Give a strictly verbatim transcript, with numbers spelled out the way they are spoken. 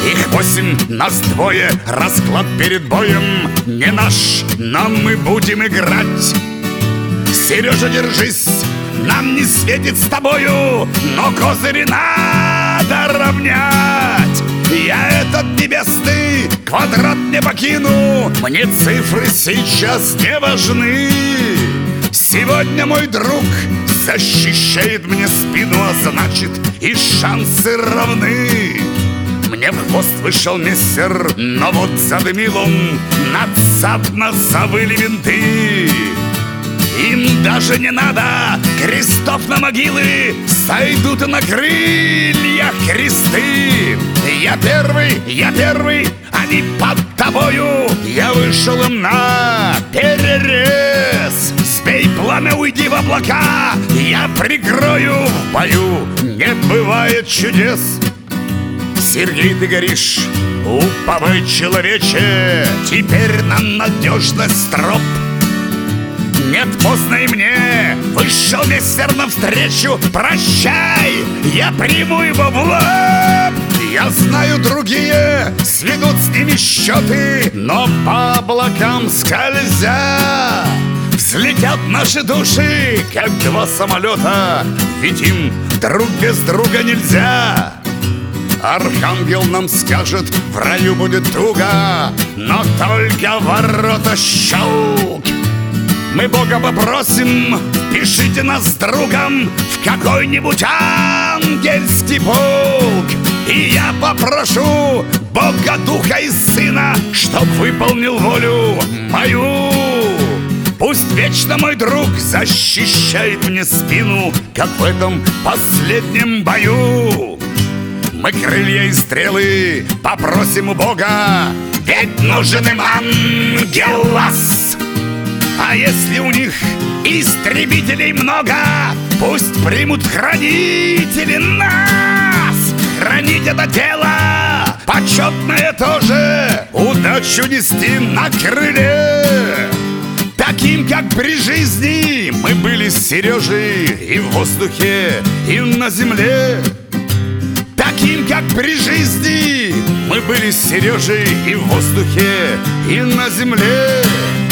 Их восемь, нас двое, расклад перед боем не наш, но мы будем играть. Сережа, держись, нам не светит с тобою, но козыри надо равнять. Я этот небесный квадрат не покину, мне цифры сейчас не важны. Сегодня мой друг защищает мне спину, а значит и шансы равны. Мне в хвост вышел мессер, но вот задымил он, надсадно завыли винты. Им даже не надо крестов на могилы, сойдут на крыльях кресты. Я первый, я первый, они под тобою, я вышел им на перерез. Сбей пламя, уйди в облака, я прикрою в бою, не бывает чудес. Сергей, ты горишь, уповай, человече, теперь на надежность троп. Нет, поздно и мне, вышел мессер навстречу, прощай, я приму его в лоб. Я знаю, другие сведут с ними счеты, но по облакам скользя взлетят наши души, как два самолета, ведь им друг без друга нельзя. Архангел нам скажет, в раю будет туго, но только ворота щелк. Мы Бога попросим, пишите нас с другом в какой-нибудь ангельский полк. И я попрошу Бога, Духа и Сына, чтоб выполнил волю мою. Пусть вечно мой друг защищает мне спину, как в этом последнем бою. Мы крылья и стрелы попросим у Бога, ведь нужен им ангелас. А если у них истребителей много, пусть примут хранители нас. Хранить это дело почетное тоже, удачу нести на крыле. Таким, как при жизни, мы были с Сережей и в воздухе, и на земле. Таким, как при жизни, мы были с Сережей и в воздухе, и на земле.